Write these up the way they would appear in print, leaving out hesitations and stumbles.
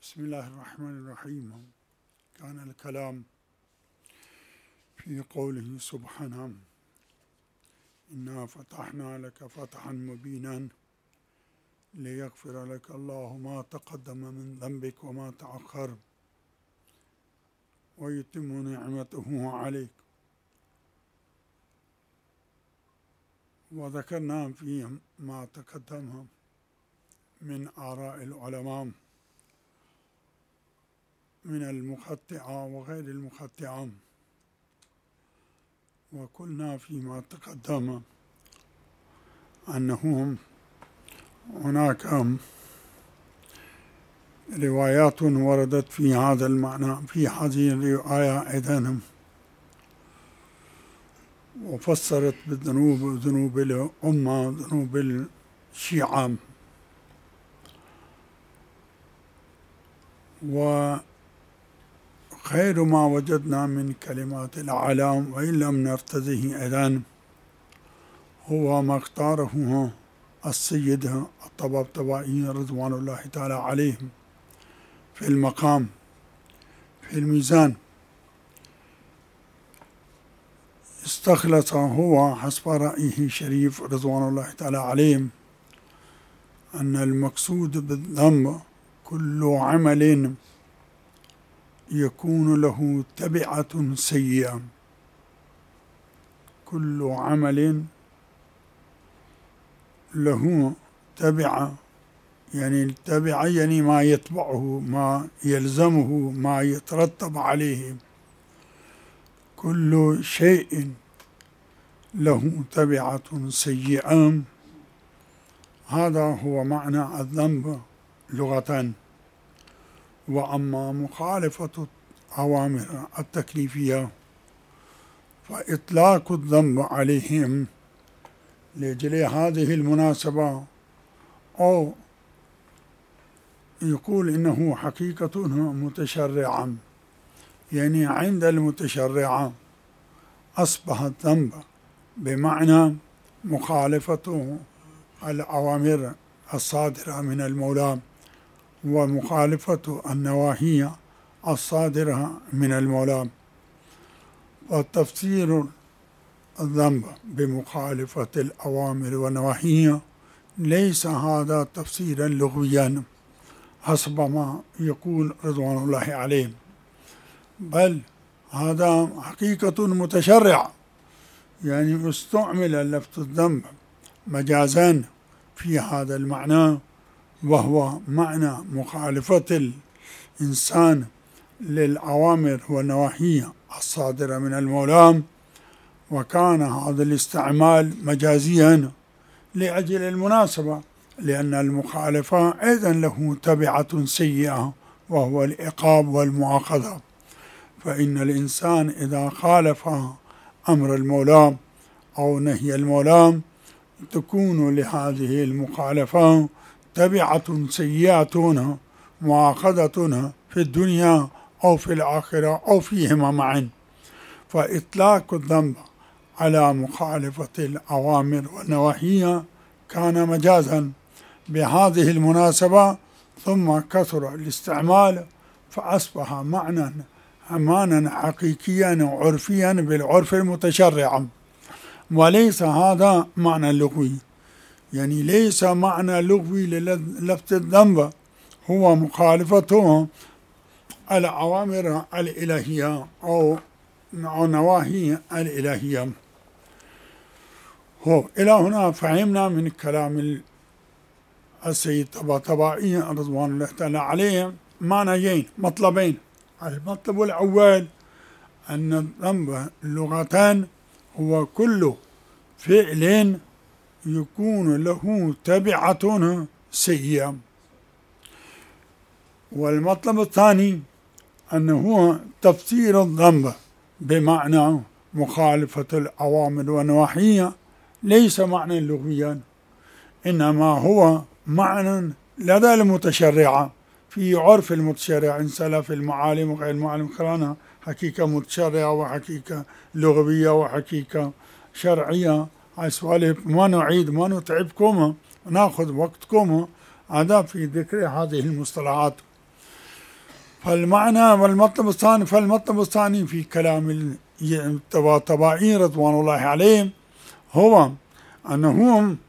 بسم الله الرحمن الرحيم. كان الكلام في قوله سبحانه: إنا فتحنا لك فتحا مبينا ليغفر لك الله ما تقدم من ذنبك وما تأخر ويتم نعمته عليك. وذكرنا في ما تقدم من آراء العلماء من المخطئة وغير المخطئة، وقلنا فيما تقدم أنه هناك روايات وردت في هذا المعنى في هذه الرواية أيضا، وفسرت بالذنوب ذنوب الأمة ذنوب الشيعة، وخير ما وجدنا من كلمات الأعلام وإن لم نرتضيه أيضا هو ما اختاره السيد الطباطبائي رضوان الله تعالى عليهم في المقام في الميزان. استخلص هو حسب رأيه الشريف رضوان الله تعالى عليهم أن المقصود بالذنب كل عمل يكون له تبعة سيئة، كل عمل له تبعة، يعني التبعة يعني ما يتبعه، ما يلزمه، ما يترتب عليه، كل شيء له تبعة سيئة. هذا هو معنى الذنب لغة. وأما مخالفة الأوامر التكليفية فإطلاق الذنب عليهم لأجل هذه المناسبة، أو يقول إنه حقيقة متشرعة، يعني عند المتشرعة أصبح الذنب بمعنى مخالفة الأوامر الصادرة من المولى ومخالفة النواهي الصادرة من المولى. وتفسير الذنب بمخالفة الأوامر والنواهي ليس هذا تفسيرا لغويا حسب ما يقول رضوان الله عليه، بل هذا حقيقة متشرعة، يعني استعمل لفظ الذنب مجازا في هذا المعنى، وهو معنى مخالفة الإنسان للأوامر والنواهي الصادرة من المولى. وكان هذا الاستعمال مجازيا لأجل المناسبة، لأن المخالفة أيضا له تبعة سيئة وهو العقاب والمؤاخذة. فإن الإنسان إذا خالف أمر المولى أو نهي المولى تكون لهذه المخالفة تبعة سيئة مؤاخذة في الدنيا أو في الآخرة أو فيهما معا. فإطلاق الذنب على مخالفة الأوامر والنواهي كان مجازا بهذه المناسبة، ثم كثر الاستعمال فأصبح معنى حقيقيا وعرفيا بالعرف المتشرع، وليس هذا معنى لغوي. يعني ليس معنى لغوي للفظ الذنب هو مخالفته الأوامر الإلهية أو نواهي الإلهية. إلى هنا فهمنا من كلام السيد الطباطبائي رضوان الله تعالى عليه معنيين مطلبين. المطلب الأول أن الذنب لغة هو كل فعل يكون له تبعة سيئة، والمطلب الثاني أنه تفسير الذنب بمعنى مخالفة الأوامر والنواهي ليس معنى لغويا، إنما هو معنى لدى المتشرعة في عرف المتشرع، إن سلف المعالم وغير المعالم خلانا حقيقة متشرعة وحقيقة لغوية وحقيقة شرعية. سوالف ما نعيد ما نتعبكم ونأخذ وقتكم هذا في ذكر هذه المصطلحات. فالمطلب الثاني في كلام الطبائين رضوان الله عليهم هو أنهم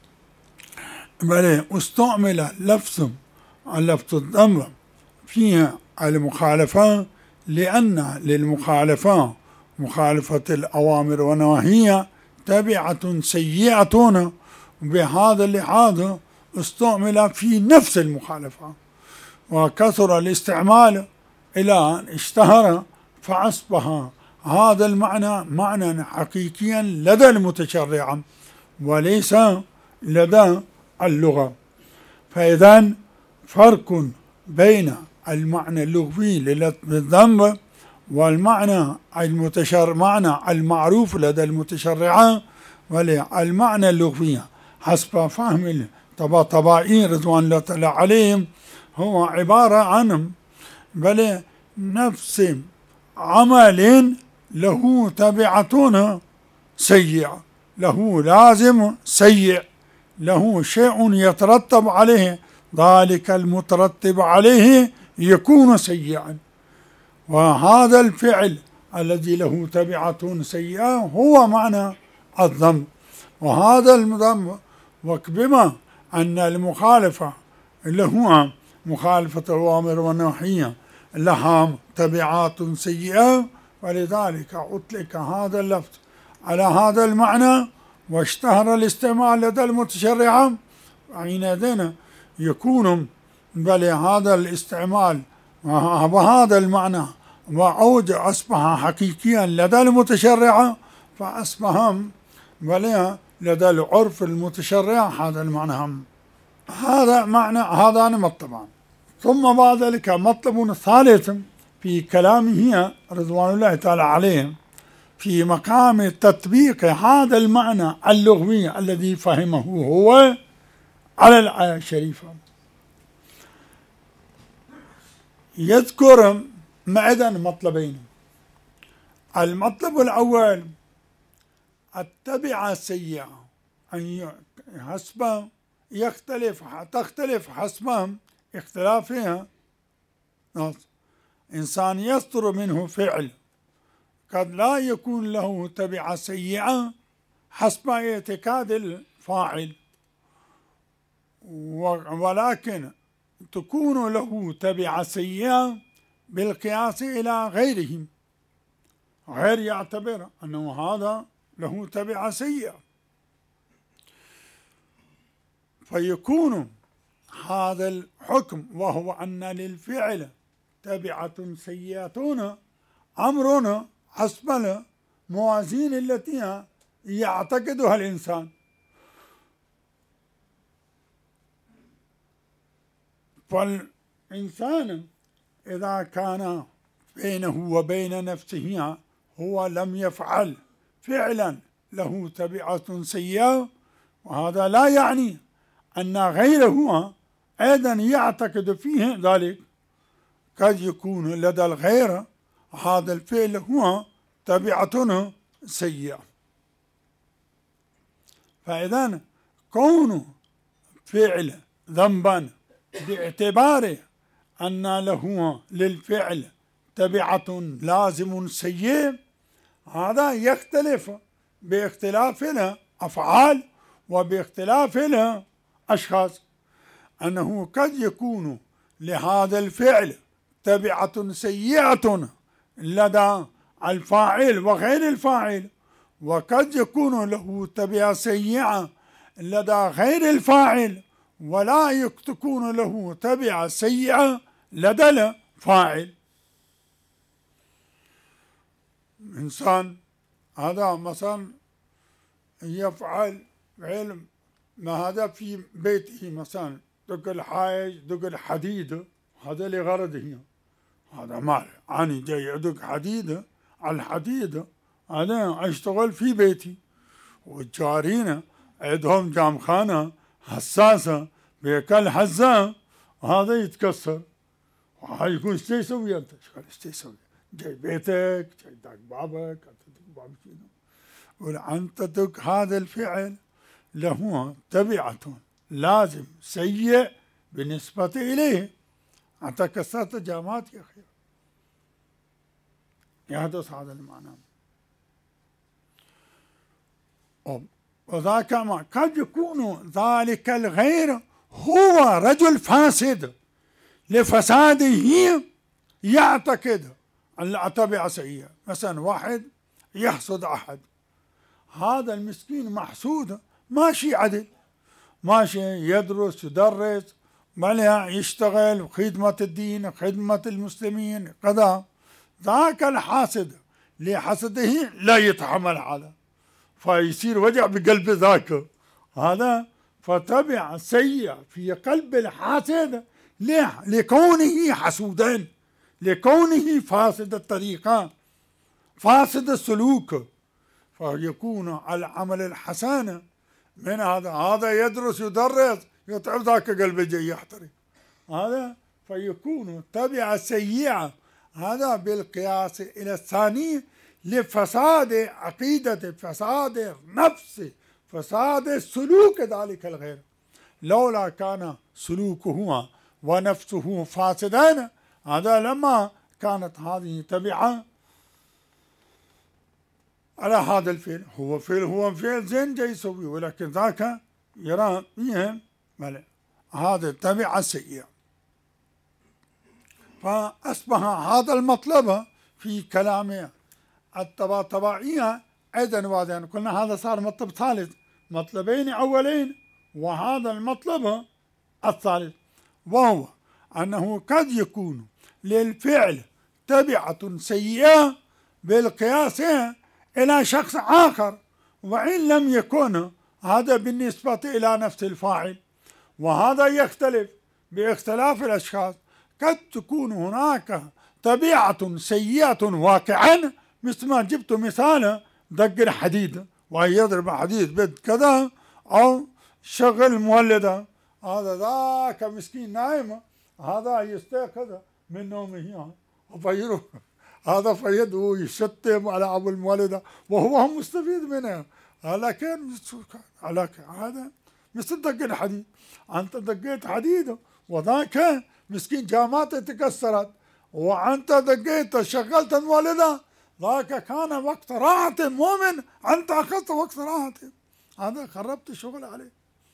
استعمل لفظ الذنب فيها المخالفة، لأن للمخالفة مخالفة الأوامر والنواهي تبعة سيئة، بهذا اللحاظ استعمل في نفس المخالفة، وكثر الاستعمال إلى أن اشتهر، فأصبح هذا المعنى معنى حقيقيا لدى المتشرع وليس لدى اللغة. فإذا فرق بين المعنى اللغوي للذنب والمعنى معنى المعروف لدى المتشرع والمعنى اللغوي حسب فهم الطبائين رضوان الله تعالى عليهم هو عبارة عن نفس عمل له تبعة سيئة، له لازم سيء، له شيء يترتب عليه، ذلك المترتب عليه يكون سيئا، وهذا الفعل الذي له تبعة سيئة هو معنى الذنب. وهذا الذنب وبما أن المخالفة اللي هو مخالفة الأوامر والنواهي لها تبعات سيئة، ولذلك أطلق هذا اللفظ على هذا المعنى واشتهر الاستعمال لدى المتشرع، حينئذ يكون هذا الاستعمال وهذا المعنى أصبح حقيقيا لدى المتشرع، فأصبح لدى العرف المتشرع هذا المعنى. هذا معنى هذان مطلبان. ثم بعد ذلك مطلب ثالث في كلامه رضوان الله تعالى عليهم في مقام تطبيق هذا المعنى اللغوي الذي فهمه هو على الآية الشريفة. يذكر معدا مطلبين. المطلب الأول التبعة السيئة، أن تختلف حسب اختلافها. إنسان يصدر منه فعل قد لا يكون له تبعة سيئة حسب اعتقاد الفاعل، ولكن تكون له تبعة سيئة بالقياس إلى غيرهم، غير يعتبر أنه هذا له تبعة سيئة، فيكون هذا الحكم وهو أن للفعل تبعة سيئة أمر حسب الموازين التي يعتقدها الإنسان. فالإنسان إذا كان بينه وبين نفسه هو لم يفعل فعلا له تبعة سيئة، وهذا لا يعني أن غيره أيضا يعتقد فيه ذلك، قد يكون لدى الغير هذا الفعل هو تبعة سيئة. فإذا كون فعل ذنبا باعتبار أن له للفعل تبعة لازم سيء، هذا يختلف باختلاف الأفعال وباختلاف الأشخاص، أنه قد يكون لهذا الفعل تبعة سيئة لدى الفاعل وغير الفاعل، وقد يكون له تبعة سيئة لدى غير الفاعل ولا تكون له تبعة سيئة لدى الفاعل. إنسان هذا مثلا يفعل علم ما هذا في بيته، مثلا دق الحائج دق الحديد، هذا لغرضه، هذا مال أنا جاي أدق حديد على الحديد، أنا أشتغل في بيتي، والجارين عندهم جامخانة حساسة بكل حزة وهذا يتكسر، وهاي يكون ايش تسوي أنت؟ ايش تسوي؟ جاي بيتك، جاي دق بابك، أنت دق بابك شنو؟ وأنت دق هذا الفعل له تبعة لازم سيء بالنسبة إليه، حتى كسرت جامات يا أخي يحدث هذا المعنى. وذاك ما قد يكون ذلك الغير هو رجل فاسد لفساده يعتقد أن تبع سيئة. مثلا واحد يحسد أحد، هذا المسكين محسود ماشي عدل، ماشي يدرس يدرس بل يشتغل خدمة الدين خدمة المسلمين كذا، ذاك الحاسد لحسده لا يتحمل هذا فيصير وجع بقلب ذاك هذا، فتبع سيء في قلب الحاسد لكونه حسودا، لكونه فاسد الطريقة فاسد السلوك، فيكون العمل الحسن من هذا يدرس يدرس يتعب ذاك قلبه جاي يحترق هذا، فيكون تبع سيئة هذا بالقياس إلى الثاني لفساد عقيدة فساد نفس فساد سلوك ذلك الغير. لولا كان سلوكه ونفسه فاسدان هذا لما كانت هذه تبعة على هذا الفعل. هو فعل زين جاي يسوي، ولكن ذاك يرى فيهم هذا تبعة سيئة. فأصبح هذا المطلب في كلام الطباعية أيضا واضحا. قلنا هذا صار مطلب ثالث، مطلبين أولين وهذا المطلب الثالث، وهو أنه قد يكون للفعل تبعة سيئة بالقياس إلى شخص آخر وإن لم يكن هذا بالنسبة إلى نفس الفاعل، وهذا يختلف باختلاف الأشخاص. قد تكون هناك طبيعة سيئة واقعا، مثل ما جبت مثال دق الحديد ويضرب حديد بد كذا أو شغل مولدة، هذا ذاك مسكين نايم هذا يستيقظ من نومه وفيروح هذا فيده يشتم على أبو المولدة وهو مستفيد منها، لكن هذا مثل دق الحديد، أنت دقيت حديد وذاك مسكين جاماته تكسرت وأنت دقيت شغلت المولدة، ذاك كان وقت راحة مؤمن أنت أخذت وقت راحة، هذا خربت الشغل عليه.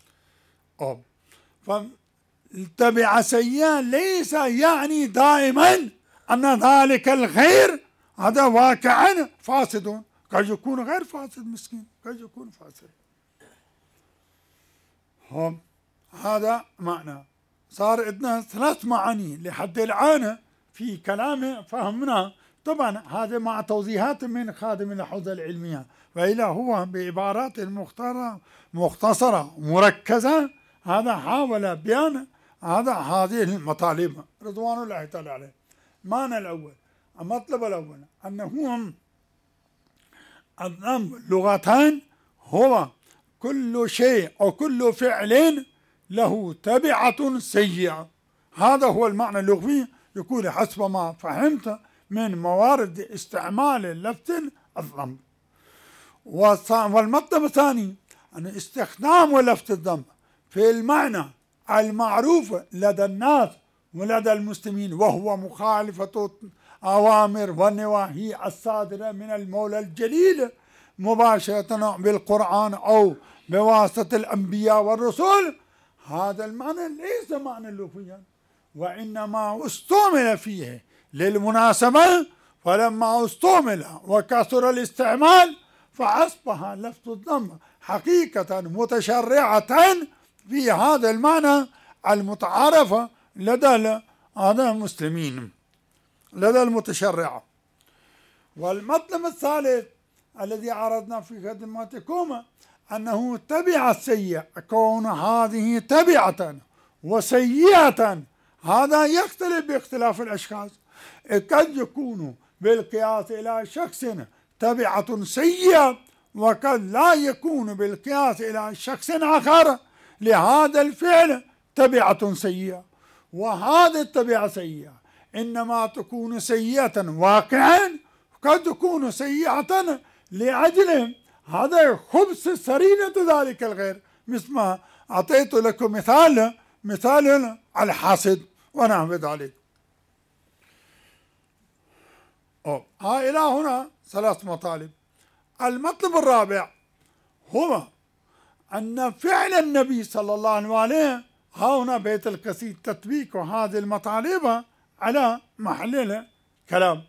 فالتبع سيئا ليس يعني دائما أن ذلك الخير هذا واقعا فاسد، قد يكون غير فاسد مسكين، قد يكون فاسد. هذا معنى. صار عندنا ثلاث معاني لحد الآن في كلامه فهمنا. طبعا هذا مع توضيحات من خادم الحوزة العلمية، وإلا هو بعبارات مختصرة مركزة هذا حاول بيان هذه المطالب رضوان الله تعالى عليه. المعنى الأول المطلب الأول أنه الذنب لغتان هو كل شيء أو كل فعل له تبعة سيئة، هذا هو المعنى اللغوي يكون حسب ما فهمت من موارد استعمال اللفظ الذنب. والمطلب الثاني أن استخدام لفظ الذنب في المعنى المعروف لدى الناس ولدى المسلمين، وهو مخالفة أوامر والنواهي الصادرة من المولى الجليل مباشرة بالقرآن أو بواسطة الأنبياء والرسل، هذا المعنى ليس معنى لغويا وإنما استعمل فيه للمناسبة، فلما استعمل وكثر الاستعمال فأصبح لفظ الذنب حقيقة متشرعة في هذا المعنى المتعارف لدى المسلمين لدى المتشرعة. والمطلب الثالث الذي عرضنا في خدماتكم أنه تبع السيئة، كون هذه تبعة وسيئة هذا يختلف باختلاف الأشخاص، قد يكون بالقياس إلى شخص تبعة سيئة وقد لا يكون بالقياس إلى شخص آخر لهذا الفعل تبعة سيئة. وهذه التبعة سيئة إنما تكون سيئة واقعا، قد تكون سيئة لأجل هذا خبث سريرة ذلك الغير، مثل ما أعطيت لكم مثال الحاسد ونحو ذلك. إلى هنا 3 مطالب. المطلب الرابع هو أن فعل النبي صلى الله عليه وآله، هنا بيت القصيد تطبيق هذه المطالب على محل الكلام.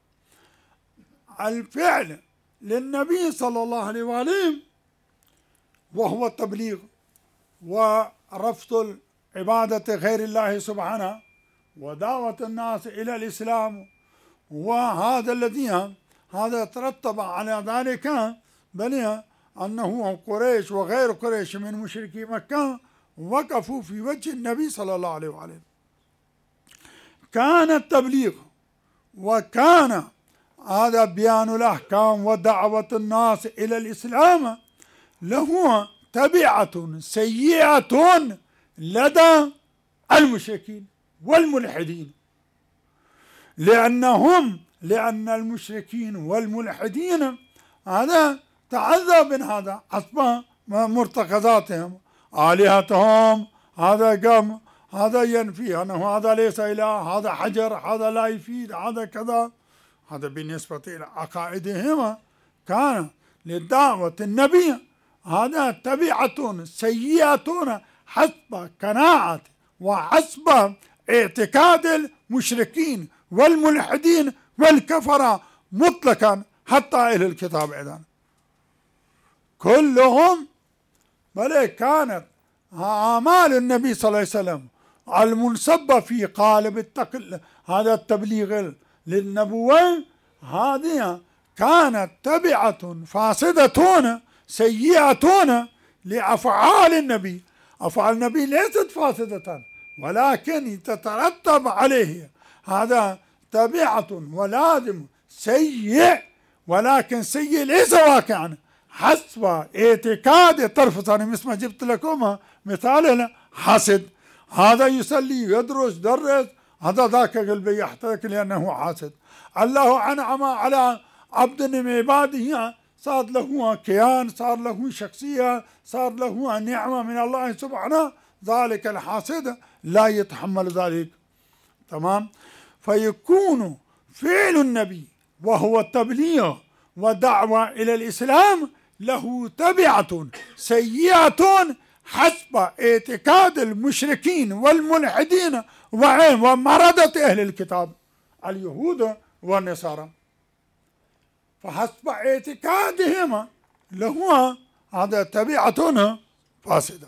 الفعل للنبي صلى الله عليه وآله وهو التبليغ ورفض عبادة غير الله سبحانه ودعوة الناس إلى الإسلام، وهذا الذي هذا ترتب على ذلك بل أنه قريش وغير قريش من مشركي مكة وقفوا في وجه النبي صلى الله عليه وآله. كان التبليغ وكان هذا بيان الأحكام ودعوة الناس إلى الإسلام له تبعة سيئة لدى المشركين والملحدين، لأن المشركين والملحدين هذا تعذب من هذا حسب مرتكزاتهم، آلهتهم هذا قام هذا ينفي أنه هذا ليس إله، هذا حجر، هذا لا يفيد، هذا كذا. هذا بالنسبة إلى عقائدهم. كان لدعوة النبي هذا تبعة سيئة حسب قناعة وحسب اعتقاد المشركين والملحدين والكفرة مطلقا حتى أهل الكتاب أيضا كلهم. بل كانت أعمال النبي صلى الله عليه وسلم المنصبة في قالب هذا التبليغ للنبوة هذه كانت تبعة فاسدة سيئة لأفعال النبي. أفعال النبي ليست فاسدة ولكن تترتب عليه هذا تبعة ولازم سيء، ولكن سيء ليس واقعا حسب اعتقاد طرف ثاني. مثل ما جبت لكم مثال حاسد، هذا يصلي يدرس درس، هذا ذاك قلبي يحترق لأنه حاسد. الله أنعم على عبد من عباده، صار له كيان، صار له شخصية، صار له نعمة من الله سبحانه، ذلك الحاسد لا يتحمل ذلك. تمام. فيكون فعل النبي وهو التبليغ ودعوة إلى الإسلام له تبعة سيئة حسب اعتقاد المشركين والملحدين ومردة أهل الكتاب اليهود والنصارى. فحسب اعتقادهم له هذا تبعة فاسدة.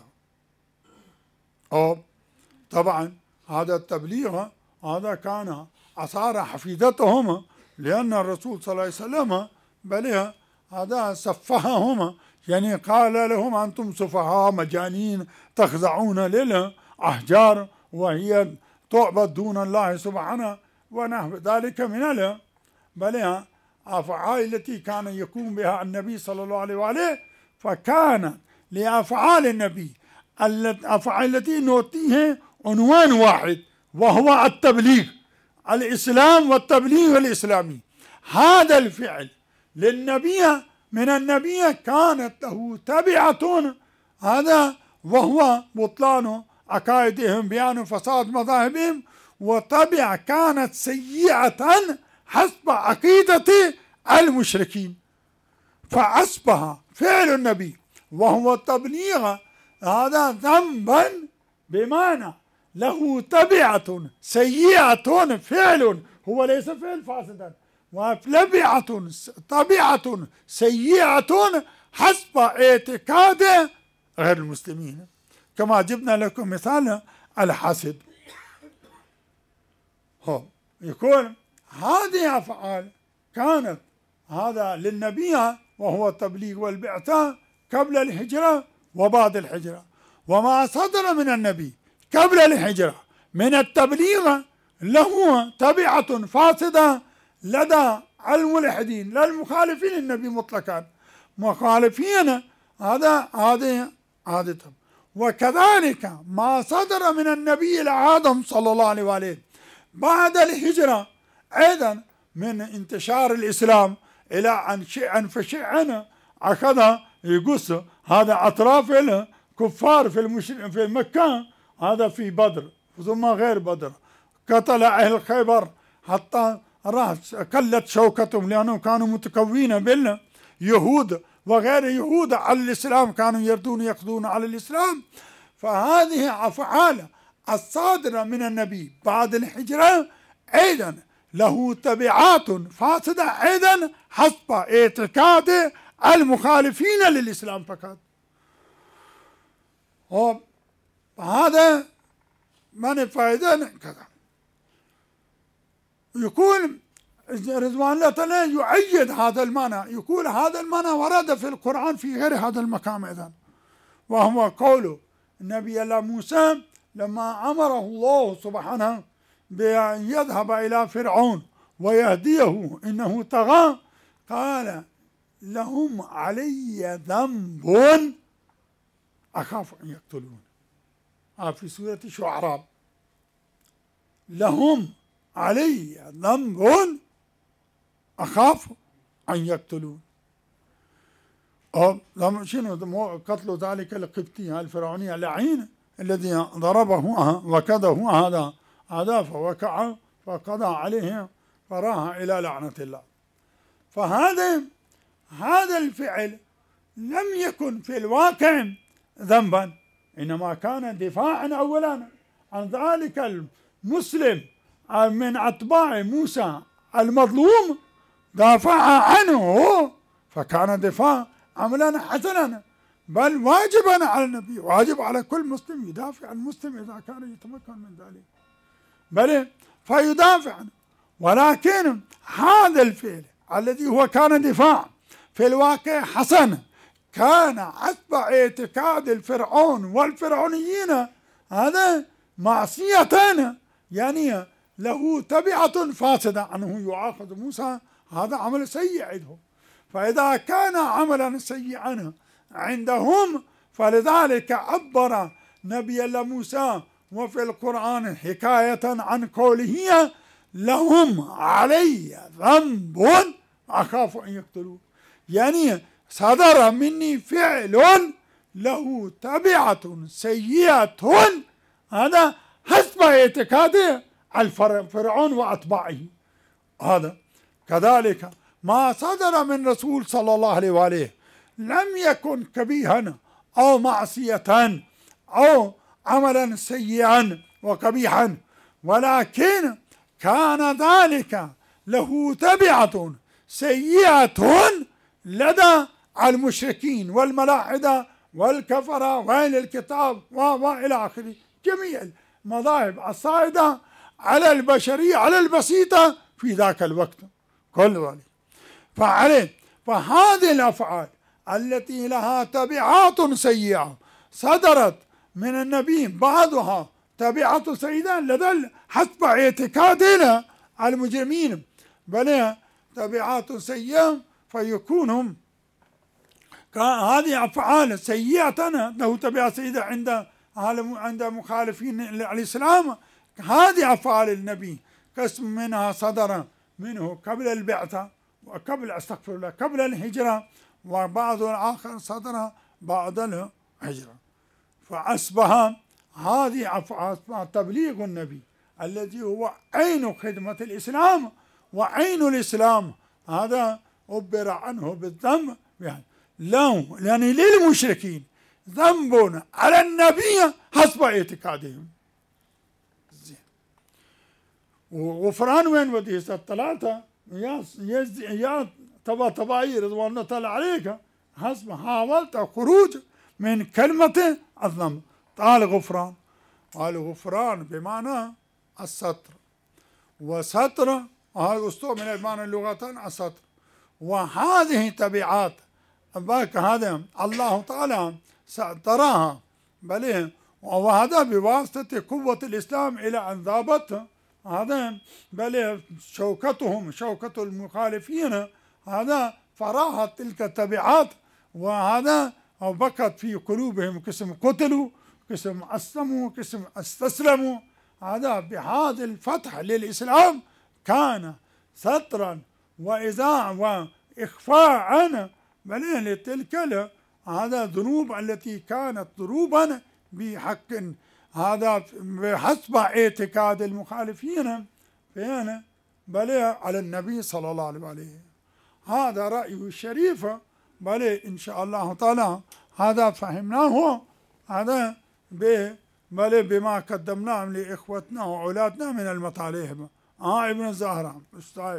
طبعا هذا التبليغ هذا كان أثار حفيظتهم، لأن الرسول صلى الله عليه وسلم بل هذا سفههم، يعني قال لهم أنتم سفهاء مجانين تخضعون للأحجار وهي تعبد دون الله سبحانه ونحو ذلك من بل أفعال التي كان يقوم بها النبي صلى الله عليه وآله. فكان لأفعال النبي الأفعال التي نعطيه عنوان واحد وهو التبليغ الإسلام والتبليغ الإسلامي. هذا الفعل للنبي من النبي كانت له تبعة هذا وهو بطلان عقائدهم، بيان فساد مذاهبهم، وتبع كانت سيئة حسب عقيدة المشركين. فأصبح فعل النبي وهو التبليغ هذا ذنبا، بمعنى له تبعة سيئة، فعل هو ليس فعل فاسدا، طبيعة سيئة حسب اعتقاد غير المسلمين، كما جبنا لكم مثال الحسد. يكون هذه أفعال كانت هذا للنبي وهو التبليغ والبعثة قبل الهجرة وبعد الهجرة، وما صدر من النبي قبل الهجرة من التبليغ له تبعة فاسدة لدى الملحدين لا المخالفين النبي مطلقا، مخالفين هذا عادتهم. وكذلك ما صدر من النبي الآدم صلى الله عليه وآله بعد الهجرة أيضا من انتشار الإسلام إلى أن شيئا فشيئا أخذ يقص هذا أطراف الكفار في مكة، هذا في بدر ثم غير بدر، قتل أهل خيبر حتى كلت شوكتهم، لأنهم كانوا متكونين باليهود وغير يهود على الإسلام، كانوا يقضون على الإسلام. فهذه أفعال الصادرة من النبي بعد الهجرة أيضا له تبعات فاسدة أيضا حسب اعتقاد المخالفين للإسلام فقط. هذا من فائدة كذا. يقول رضوان الله تعالى يؤيد هذا المعنى، يقول هذا المعنى ورد في القرآن في غير هذا المقام أيضا، وهو قوله النبي الله موسى لما أمره الله سبحانه بأن يذهب إلى فرعون ويهديه إنه طغى، قال لهم علي ذنب أخاف أن يقتلون. في سورة الشعراء لهم علي ذنب أخاف أن يقتلون. شنو قتل ذلك القبطي الفرعوني اللعين الذي ضربه وكده هذا فوقع فقضى عليه فراح إلى لعنة الله. هذا الفعل لم يكن في الواقع ذنبا، إنما كان دفاعا أولا عن ذلك المسلم من أتباع موسى المظلوم، دافع عنه، فكان دفاع عملا حسنا، بل واجبا على النبي، واجب على كل مسلم يدافع عن المسلم إذا كان يتمكن من ذلك، بل فيدافع عنه. ولكن هذا الفعل الذي هو كان دفاع في الواقع حسن، كان حسب اعتقاد الفرعون والفرعونيين هذا معصية، يعني له تبعة فاسدة، أنه يؤاخذ موسى هذا عمل سيء عندهم. فإذا كان عملا سيئا عندهم فلذلك عبر نبي الله موسى وفي القرآن حكاية عن قوله لهم علي ذنب أخاف أن يقتلون، يعني صدر مني فعل له تبعة سيئة، هذا حسب اعتقاد الفرعون وأتباعه. هذا كذلك ما صدر من رسول صلى الله عليه وآله لم يكن كبيها أو معصية أو عملا سيئا وقبيحا، ولكن كان ذلك له تبعة سيئة لدى المشركين والملاحدة والكفرة وأهل الكتاب وإلى آخره، جميع المذاهب الصاعدة على البشرية على البسيطة في ذاك الوقت كل ذلك. فهذه الأفعال التي لها تبعات سيئة صدرت من النبي، بعضها تبعات سيئة لدى حسب اعتقادنا المجرمين، بل تبعات سيئة فيكونهم هذه أفعال سيئة له تبعات سيئة عند مخالفين الإسلام. هذه أفعال النبي قسم منها صدر منه قبل البعثة وقبل استغفر الله قبل الهجرة، وبعض الآخر صدر بعد الهجرة. فأصبح هذه أفعال تبليغ النبي الذي هو عين خدمة الإسلام وعين الإسلام، هذا عبر عنه بالذنب، يعني للمشركين ذنب على النبي حسب اعتقادهم. وغفران وين ودي الثلاثة يا طبعي رضوان الله تعالى عليك حسب حاولت الخروج من كلمة الذنب. قال غفران، قال غفران بمعنى الستر، وستر هذا استعمل بمعنى اللغتين الستر، وهذه تبعات هذا الله تعالى سترها، بل وهذا بواسطة قوة الإسلام إلى أن ذابت هذا، بل شوكة المخالفين هذا فراحت تلك التبعات، وهذا بقت في قلوبهم قسم قتلوا قسم أسلموا قسم استسلموا. هذا بهذا الفتح للإسلام كان سترا وإذاعا وإخفاء بل لتلك هذا ذنوب التي كانت ذنوبا بحق هذا بحسب اعتقاد المخالفين فين بل على النبي صلى الله عليه وسلم. هذا رأيه الشريف بل إن شاء الله تعالى هذا فهمناه هذا بل بما قدمناه لإخوتنا وأولادنا من المطالب. ابن الزهراء استاذ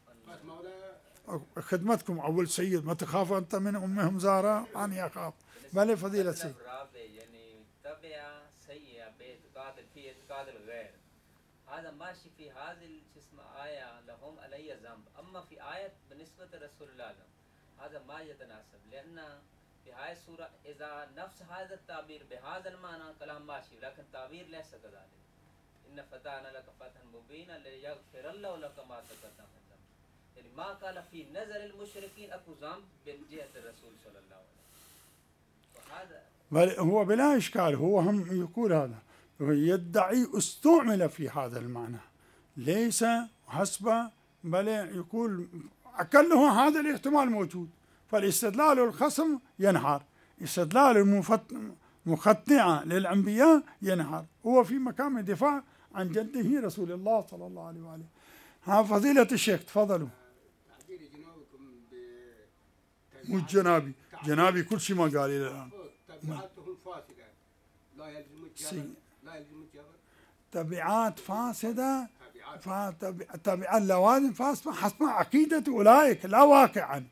خدمتكم أول سيد، ما تخاف أنت من أمهم زهراء؟ أنا أخاف. بل فضيلة سيد يعني تبع سيئة باعتقاد في اعتقاد الغير، هذا ماشي في هذه الجسم آية لهم علي ذنب، أما في آية بالنسبة لرسول الله هذا ما يتناسب، لأن في هذه السورة إذا نفس هذا التعبير بهذا المعنى كلام ماشي، لكن تعبير ليس كذلك. إن فتحنا لك فتحا مبينا ليغفر الله لك ما تقدم من ذنب، يعني ما قال في نظر المشركين أكو ذنب من جهة الرسول صلى الله عليه وسلم. وهذا بل هو بلا إشكال، هو هم يقول هذا يدعي استعمل في هذا المعنى ليس حسب، بل يقول أكله هذا الاحتمال موجود، فالاستدلال الخصم ينهار، استدلال المخطئة للأنبياء ينهار، هو في مقام الدفاع عن جده رسول الله صلى الله عليه وآله. ها فضيلة الشيخ تفضلوا. تعبير جنابكم مو جنابي، جنابي كل شيء ما قال إلى الآن. تبعاته الفاسدة لا يلزم الجبر، لا يلزم الجبر. تبعات فاسدة، تبع اللوازم فاسدة حسب عقيدة أولئك لا واقعا.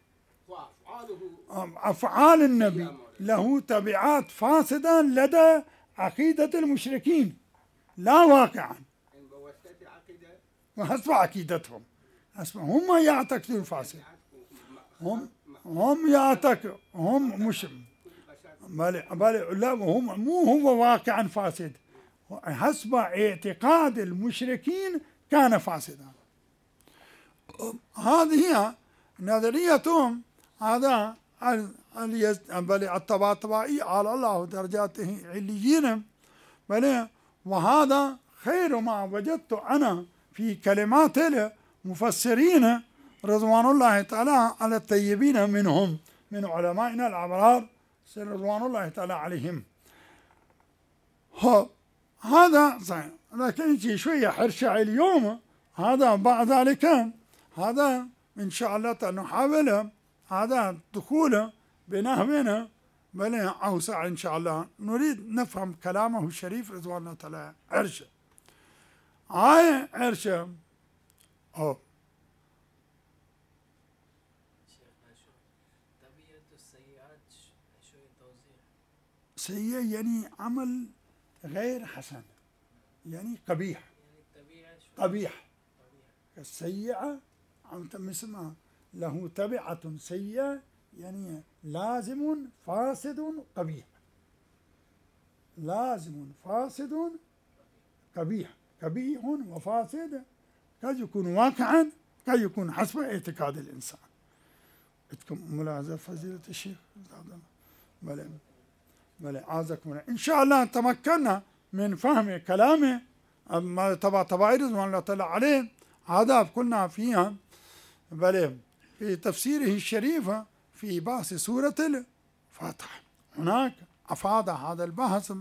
أفعال النبي له تبعات فاسدة لدى عقيدة المشركين لا واقعا وحسب عقيدتهم، هم يعتقدون فاسد، هم يعتقدون هم مش لا هم مو هو واقعا فاسد، حسب اعتقاد المشركين كان فاسدا. هذه هي نظريتهم. هذا الطباطبائي على الله درجاته عليين، بل وهذا خير ما وجدت أنا في كلمات المفسرين رضوان الله تعالى على الطيبين منهم من علمائنا الأبرار رضوان الله تعالى عليهم. هذا صحيح، لكن يجي شوية حرشة اليوم هذا بعد ذلك هذا إن شاء الله نحاول هذا دخوله بنحونا بل أوسع إن شاء الله، نريد نفهم كلامه الشريف رضوان الله تعالى. عرشة عرشة سيء يعني عمل غير حسن، يعني قبيح، قبيح السيئة مثل له تبعة سيئة يعني لازم فاسد قبيح، لازم فاسد قبيح، قبيح وفاسد قد يكون واقعا قد يكون حسب اعتقاد الإنسان. عندكم ملاحظة فضيلة الشيخ؟ بلى عازكم الله. إن شاء الله تمكنا من فهم كلامه طبعا رضوان الله تعالى عليه. هذا قلنا فيها بلى في تفسيره الشريف في بحث سورة الفاتحة، هناك أفاد هذا البحث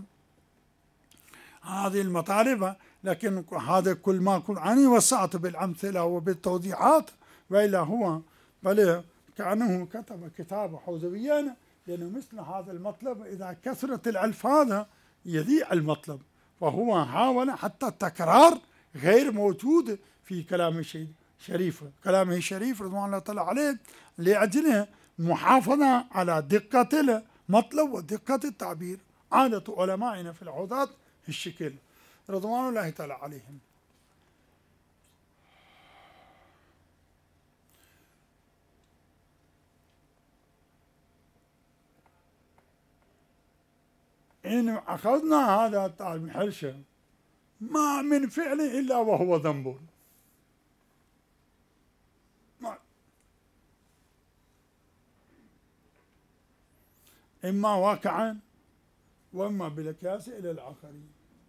هذه المطالب، لكن هذا كل ما كنت عني وسعت بالأمثلة وبالتوضيحات، وإلا هو بل كأنه كتب كتاب حوزويا، لأنه مثل هذا المطلب إذا كثرت الألفاظ يضيع المطلب، فهو حاول حتى التكرار غير موجود في كلام الشريف، كلامه الشريف رضوان الله تعالى عليه، لأجل محافظة على دقة المطلب ودقة التعبير، عادة علمائنا في العودات الشكل رضوان الله تعالى عليهم. إن أخذنا هذا التعليم حرشة ما من فعل إلا وهو ذنب، إما واقعا وإما بالقياس إلى الآخرين،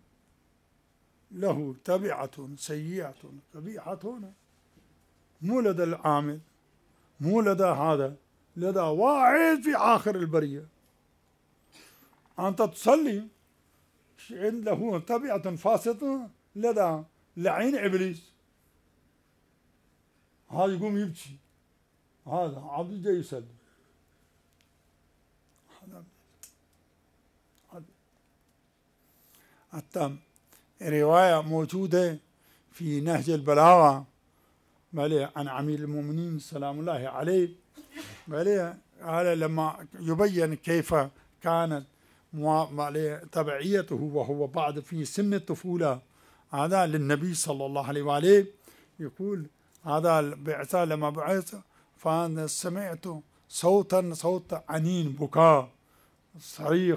له تبعة سيئة قبيحة مو لدى العامل، مو لدى هذا، لدى واحد في آخر البرية. أنت تصلي عنده طبيعة فاسدة لدى لعين إبليس، هذا يقوم يبكي، هذا عبد جاي يسلم، حتى رواية موجودة في نهج البلاغة عن أمير المؤمنين سلام الله عليه، قال لما يبين كيف كانت تبعيته وهو بعد في سن الطفولة هذا للنبي صلى الله عليه وآله، يقول هذا البعثة لما بعث فأنا سمعت صوت عنين بكاء صريخ،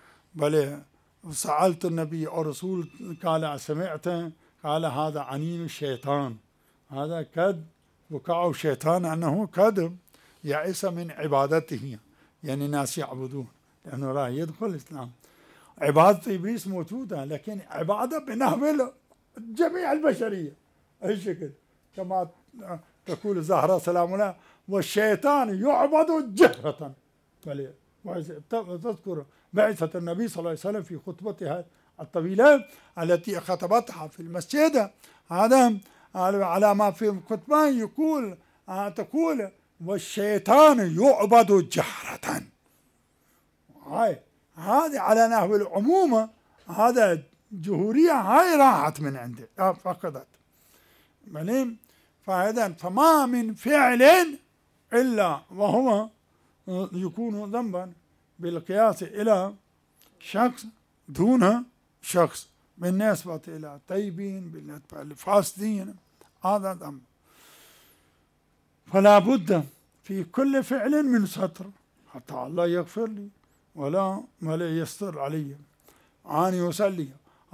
سألت النبي الرسول قال سمعت؟ قال هذا عنين الشيطان، هذا كذب بكاء الشيطان أنه كذب يئس من عبادته، يعني ناس يعبدون لأنه راح يدخل الإسلام. عبادة إبليس موجودة لكن عبادة بنحو جميع البشرية أي شكل، كما تقول الزهراء سلام الله والشيطان يعبد جهرة. تذكر بعثة النبي صلى الله عليه وسلم في خطبتها الطويلة التي خطبتها في المسجد، هذا على ما في الخطبة يقول تقول والشيطان يعبد جهرة. هذه على نحو العموم، هذا جهورية هاي راحت من عنده فقدت. فإذا فما من فعل إلا وهو يكون ذنبا بالقياس إلى شخص دون شخص، بالنسبة إلى الطيبين بالنسبة للفاسدين هذا ذنب. فلا بد في كل فعل من ستر حتى الله يغفر لي ولا يستر علي أن يصلي.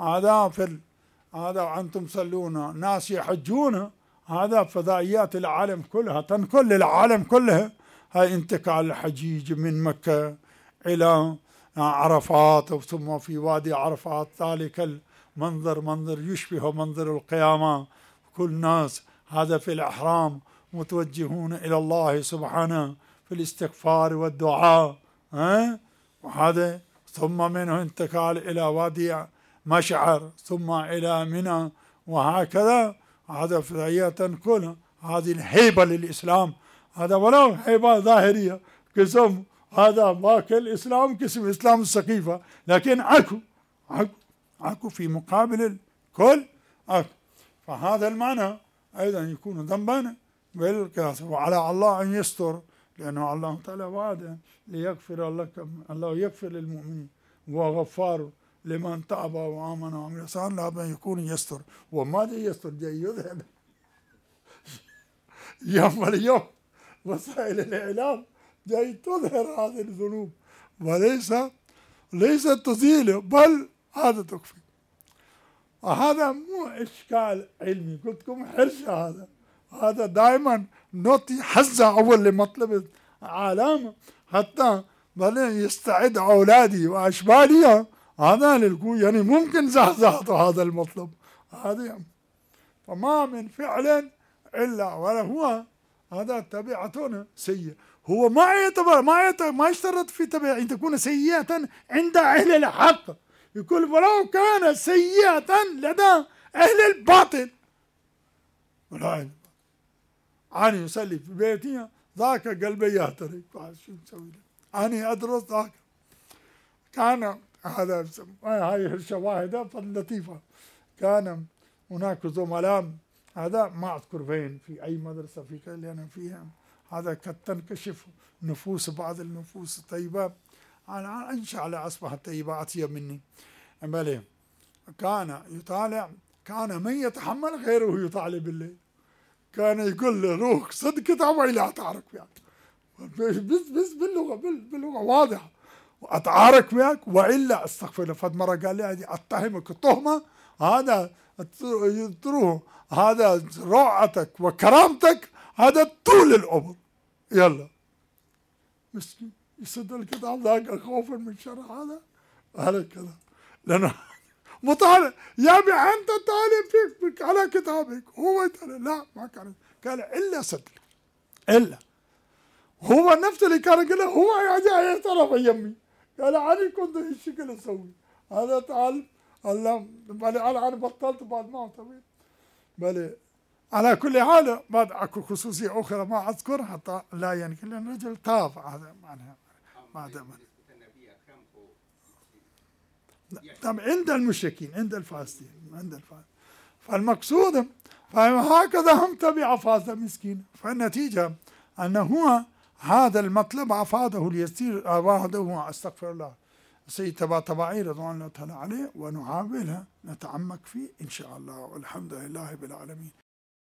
هذا أنتم تصلون ناس يحجون، هذا فضائيات العالم كلها تنقل للعالم كلها، هاي انتقال الحجيج من مكة إلى عرفات ثم في وادي عرفات ذلك المنظر منظر يشبه منظر القيامة، كل ناس هذا في الإحرام متوجهون إلى الله سبحانه في الاستغفار والدعاء، وهذا ثم منه انتقال إلى وادي مشعر ثم إلى منى، وهكذا هذا فضائيات كلها. هذه الهيبة للإسلام، هذا ولو هيبة ظاهرية قسم هذا باقي الإسلام قسم إسلام السقيفة، لكن أكو في مقابل الكل أكو. فهذا المعنى أيضا يكون ذنبا بالقياس، وعلى الله أن يستر، لأنه الله تعالى وعد ليغفر لكم، الله يغفر للمؤمنين وغفار لمن تاب وآمن وعمل صالحا، لابد أن يكون يستر. وماذا يستر؟ جاي يذهب يوم اليوم وسائل الإعلام جاي تظهر هذه الذنوب وليس تزيل بل هذا تكفي. وهذا مو إشكال علمي، قلت لكم حرشة، هذا دائما نعطي حزة أول لمطلب العالم حتى يستعد أولادي وأشبالي هذا للقوة، يعني ممكن زهزهة هذا المطلب هذا. فما من فعل إلا وهو هذا طبيعة سيئة، هو ما يشترط في طبيعة أن تكون سيئة عند أهل الحق، يقول ولو كان سيئة لدى أهل الباطل ولا أنا يصلي في بيتي ذاك قلبي يهتري، شو نسوي له؟ أنا أدرس ذاك. كان هذا هاي هرشة واحدة لطيفة، كان هناك زملاء هذا ما أذكر فين في أي مدرسة في اللي أنا فيها، هذا قد تنكشف نفوس بعض النفوس الطيبة، أنا إن شاء الله أصبحت طيبة أطيب مني. بلى كان يطالع، كان من يتحمل غيره يطالع بالليل، كان يقول له روح صدق كتاب وإلا أتعارك وياك، بس باللغة واضحة، وأتعارك وياك وإلا أستغفر الله. فد مرة قال لي أتهمك التهمة هذا تروح، هذا روعتك وكرامتك هذا طول العمر، يلا مسكين يسد الكتاب ذاك خوفا من شر هذا كذا، لأنه مطالع يابي أنت طالب فيك على كتابك، هو لا ما كان قال إلا صدق إلا هو نفسه اللي كان يقول هو جاي يعترف يمي، قال أنا كنت الشكل أسوي، هذا تعال الله بل أنا بطلت بعد ما طويل. بل على كل حال بعد أكو خصوصية أخرى ما أذكر حتى لا ينكر لأن الرجل تاب هذا معناها بعد طبعا عند المشركين عند الفاسدين فالمقصود فهكذا هم تبع فاز المسكين. فالنتيجة أنه هو هذا المطلب أفاده اليسير أفاده أستغفر الله سيد تبعي رضوان الله تعالى عليه ونحاول نتعمق فيه إن شاء الله والحمد لله بالعالمين.